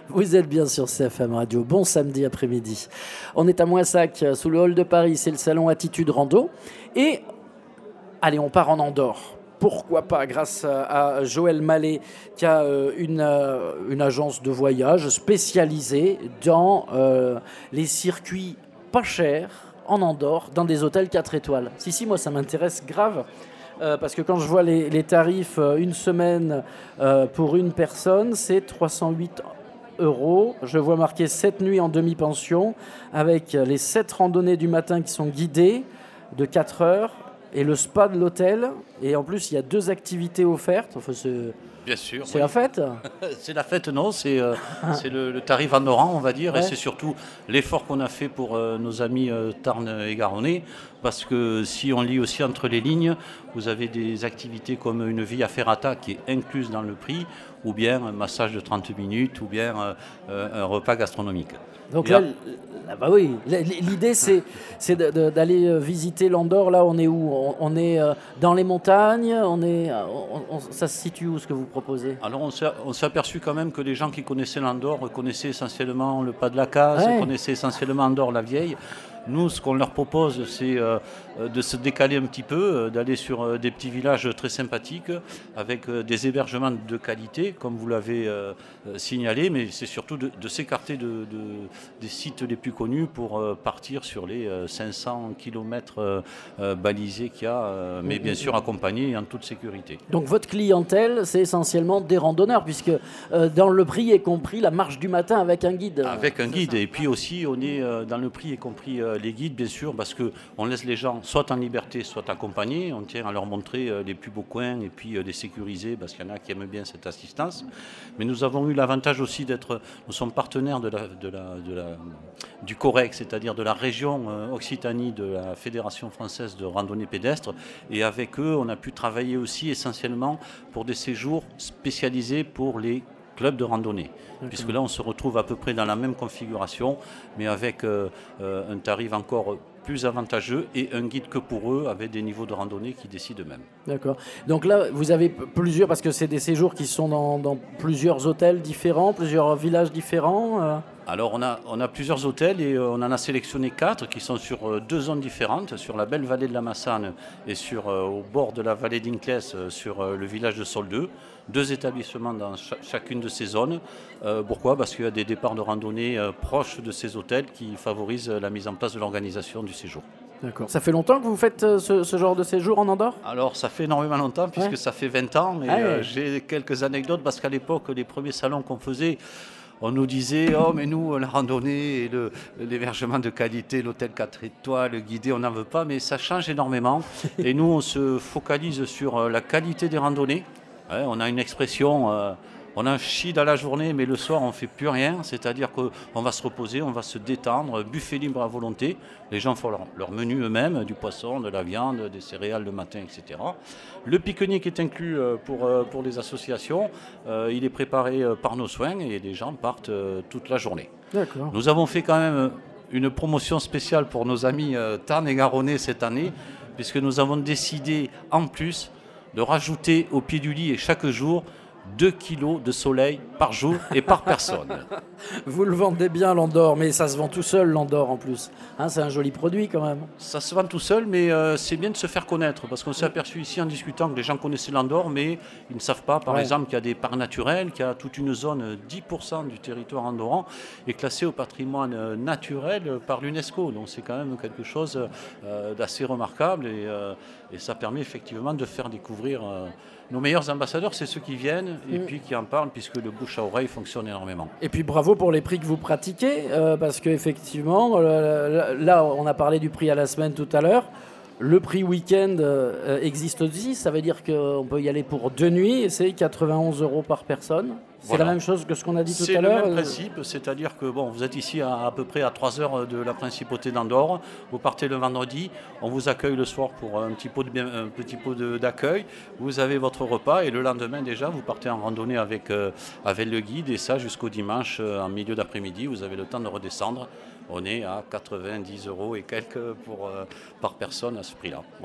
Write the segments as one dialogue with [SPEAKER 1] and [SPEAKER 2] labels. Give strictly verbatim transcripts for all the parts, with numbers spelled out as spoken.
[SPEAKER 1] Vous êtes bien sur C F M Radio, bon samedi après-midi. On est à Moissac, sous le hall de Paris, c'est le salon Attitude Rando. Et allez, on part en Andorre. Pourquoi pas, grâce à Joël Mallet, qui a une, une agence de voyage spécialisée dans euh, les circuits pas chers en Andorre, dans des hôtels quatre étoiles. Si, si, moi ça m'intéresse grave. Euh, parce que quand je vois les, les tarifs, euh, une semaine euh, pour une personne, c'est trois cent huit euros. Je vois marqué sept nuits en demi-pension, avec les sept randonnées du matin qui sont guidées de quatre heures, et le spa de l'hôtel. Et en plus, il y a deux activités offertes. Enfin, c'est...
[SPEAKER 2] Bien sûr.
[SPEAKER 1] C'est
[SPEAKER 2] oui.
[SPEAKER 1] la fête.
[SPEAKER 2] C'est la fête, non, c'est, euh, c'est le, le tarif andorran, on va dire,
[SPEAKER 1] Ouais.
[SPEAKER 2] et c'est surtout l'effort qu'on a fait pour euh, nos amis euh, Tarn et Garonnais, parce que si on lit aussi entre les lignes, vous avez des activités comme une via ferrata qui est incluse dans le prix, ou bien un massage de trente minutes, ou bien euh, euh, un repas gastronomique.
[SPEAKER 1] Donc
[SPEAKER 2] Et
[SPEAKER 1] là,
[SPEAKER 2] là,
[SPEAKER 1] là, bah oui, l'idée c'est, c'est de, de, d'aller visiter l'Andorre. Là, on est où ? on, on est dans les montagnes. On est, on, on, ça se situe où, ce que vous proposez ?
[SPEAKER 2] Alors on s'est, on s'est aperçu quand même que les gens qui connaissaient l'Andorre connaissaient essentiellement le Pas de la Casse,
[SPEAKER 1] ouais.
[SPEAKER 2] connaissaient essentiellement Andorre la Vieille. Nous, ce qu'on leur propose, c'est euh, de se décaler un petit peu, euh, d'aller sur euh, des petits villages très sympathiques, avec euh, des hébergements de qualité, comme vous l'avez euh, signalé, mais c'est surtout de, de s'écarter de, de, des sites les plus connus pour euh, partir sur les euh, cinq cents kilomètres euh, euh, balisés qu'il y a, euh, mais bien sûr accompagnés et en toute sécurité.
[SPEAKER 1] Donc votre clientèle, c'est essentiellement des randonneurs, puisque euh, dans le prix est compris la marche du matin avec un guide.
[SPEAKER 2] Avec un
[SPEAKER 1] c'est
[SPEAKER 2] guide,
[SPEAKER 1] ça.
[SPEAKER 2] et puis aussi on est euh, dans le prix est compris euh, les guides, bien sûr, parce qu'on laisse les gens soit en liberté, soit accompagnés. On tient à leur montrer euh, les plus beaux coins et puis euh, les sécuriser, parce qu'il y en a qui aiment bien cette assistance. Mais nous avons eu l'avantage aussi d'être, nous sommes partenaires de la, de la, de la, du COREC, c'est-à-dire de la région euh, Occitanie de la Fédération française de randonnée pédestre. Et avec eux, on a pu travailler aussi essentiellement pour des séjours spécialisés pour les club de randonnée, okay. Puisque là on se retrouve à peu près dans la même configuration, mais avec euh, euh, un tarif encore plus avantageux et un guide que pour eux, avec des niveaux de randonnée qui décident eux-mêmes.
[SPEAKER 1] D'accord. Donc là, vous avez plusieurs, parce que c'est des séjours qui sont dans, dans plusieurs hôtels différents, plusieurs villages différents euh...
[SPEAKER 2] Alors on a, on a plusieurs hôtels et euh, on en a sélectionné quatre qui sont sur euh, deux zones différentes, sur la belle vallée de la Massane et sur, euh, au bord de la vallée d'Inclès, euh, sur euh, le village de Soldeux. Deux établissements dans ch- chacune de ces zones. Euh, pourquoi ? Parce qu'il y a des départs de randonnée euh, proches de ces hôtels qui favorisent la mise en place de l'organisation du séjour.
[SPEAKER 1] D'accord. Ça fait longtemps que vous faites euh, ce, ce genre de séjour en Andorre ?
[SPEAKER 2] Alors ça fait énormément longtemps, puisque ouais. ça fait vingt ans. Et, ah ouais. euh, j'ai quelques anecdotes, parce qu'à l'époque, les premiers salons qu'on faisait, on nous disait, oh mais nous, la randonnée, et le, l'hébergement de qualité, l'hôtel quatre étoiles, le guidé, on n'en veut pas, mais ça change énormément. Et nous, on se focalise sur la qualité des randonnées. Ouais, on a une expression, euh, on a chie dans la journée, mais le soir, on ne fait plus rien. C'est-à-dire qu'on va se reposer, on va se détendre, buffet libre à volonté. Les gens font leur, leur menu eux-mêmes, du poisson, de la viande, des céréales le matin, et cetera. Le pique-nique est inclus pour, pour les associations. Euh, il est préparé par nos soins et les gens partent toute la journée.
[SPEAKER 1] D'accord.
[SPEAKER 2] Nous avons fait quand même une promotion spéciale pour nos amis euh, Tarn et Garonnais cette année, puisque nous avons décidé en plus de rajouter au pied du lit et chaque jour deux kilos de soleil par jour et par personne.
[SPEAKER 1] Vous le vendez bien, l'Andorre, mais ça se vend tout seul, l'Andorre, en plus. Hein, c'est un joli produit, quand même.
[SPEAKER 2] Ça se vend tout seul, mais euh, c'est bien de se faire connaître, parce qu'on s'est aperçu ici, en discutant, que les gens connaissaient l'Andorre, mais ils ne savent pas, par ouais. exemple, qu'il y a des parcs naturels, qu'il y a toute une zone, dix pour cent du territoire andorran, est classée au patrimoine naturel par l'UNESCO. Donc c'est quand même quelque chose euh, d'assez remarquable, et, euh, et ça permet effectivement de faire découvrir... Euh, nos meilleurs ambassadeurs, c'est ceux qui viennent et mmh. puis qui en parlent, puisque le bouche à oreille fonctionne énormément.
[SPEAKER 1] Et puis bravo pour les prix que vous pratiquez, euh, parce qu'effectivement, euh, là, on a parlé du prix à la semaine tout à l'heure. Le prix week-end euh, existe aussi, ça veut dire qu'on peut y aller pour deux nuits, et c'est quatre-vingt-onze euros par personne. C'est voilà. La même chose que ce qu'on a dit tout
[SPEAKER 2] c'est
[SPEAKER 1] à l'heure.
[SPEAKER 2] C'est le même principe, c'est-à-dire que bon, vous êtes ici à, à peu près à trois heures de la principauté d'Andorre, vous partez le vendredi, on vous accueille le soir pour un petit pot, de, un petit pot de, d'accueil, vous avez votre repas et le lendemain déjà vous partez en randonnée avec, euh, avec le guide, et ça jusqu'au dimanche euh, en milieu d'après-midi, vous avez le temps de redescendre. On est à quatre-vingt-dix euros et quelques pour, euh, par personne à ce prix-là. Voilà.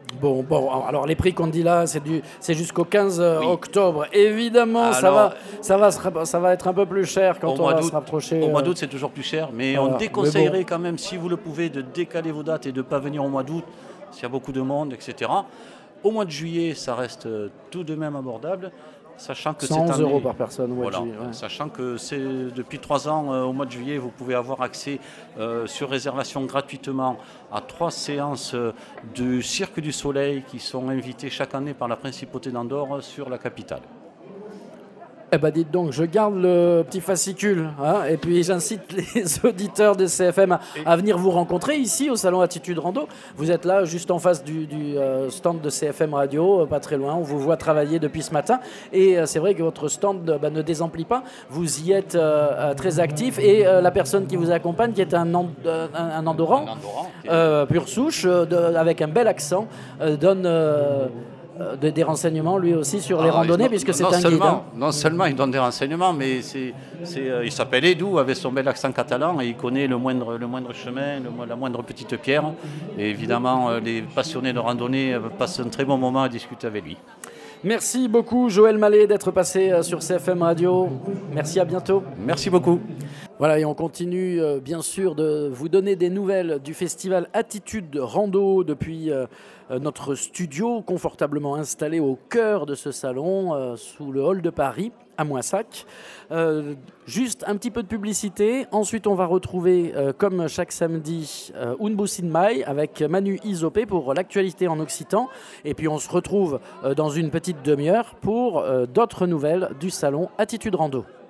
[SPEAKER 1] Bon, bon, alors les prix qu'on dit là, c'est, du, c'est jusqu'au quinze oui. octobre. Évidemment, alors, ça, va, ça, va, ça va être un peu plus cher quand on va se rapprocher.
[SPEAKER 2] Au mois d'août, c'est toujours plus cher, mais voilà. on déconseillerait mais bon. quand même, si vous le pouvez, de décaler vos dates et de ne pas venir au mois d'août, s'il y a beaucoup de monde, et cetera. Au mois de juillet, ça reste tout de même abordable. Sachant que
[SPEAKER 1] cent euros par personne.
[SPEAKER 2] Voilà,
[SPEAKER 1] juillet, ouais.
[SPEAKER 2] Sachant que c'est depuis trois ans, euh, au mois de juillet, vous pouvez avoir accès euh, sur réservation gratuitement à trois séances euh, du Cirque du Soleil qui sont invitées chaque année par la Principauté d'Andorre sur la capitale.
[SPEAKER 1] Eh bien, dites donc, je garde le petit fascicule. Hein, et puis, j'incite les auditeurs de C F M à, à venir vous rencontrer ici au Salon Attitude Rando. Vous êtes là, juste en face du, du euh, stand de C F M Radio, euh, pas très loin. On vous voit travailler depuis ce matin. Et euh, c'est vrai que votre stand euh, bah, ne désemplit pas. Vous y êtes euh, euh, très actif. Et euh, la personne qui vous accompagne, qui est un, and, euh, un, un Andorran, un Andorran okay. euh, pure souche, euh, de, avec un bel accent, euh, donne... Euh, De, des renseignements lui aussi sur les ah, randonnées non, puisque non, c'est un guide. Hein.
[SPEAKER 2] Non seulement il donne des renseignements, mais c'est, c'est, euh, il s'appelle Edu avec son bel accent catalan et il connaît le moindre, le moindre chemin, le, la moindre petite pierre. Et évidemment, euh, les passionnés de randonnée euh, passent un très bon moment à discuter avec lui.
[SPEAKER 1] Merci beaucoup Joël Mallet d'être passé euh, sur C F M Radio. Merci, à bientôt.
[SPEAKER 2] Merci beaucoup.
[SPEAKER 1] Voilà, et on continue euh, bien sûr de vous donner des nouvelles du festival Attitude Rando depuis euh, notre studio confortablement installé au cœur de ce salon, euh, sous le hall de Paris, à Moissac. Euh, juste un petit peu de publicité. Ensuite, on va retrouver, euh, comme chaque samedi, euh, Unbusin Mai avec Manu Isopé pour l'actualité en occitan. Et puis, on se retrouve euh, dans une petite demi-heure pour euh, d'autres nouvelles du salon Attitude Rando.